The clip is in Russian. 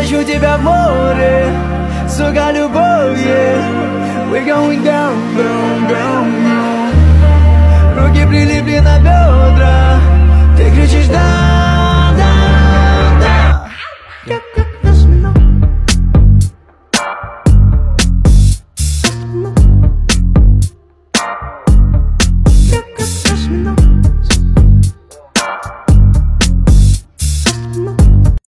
Утащу тебя в море, сука, любовь, yeah. We're going down, down.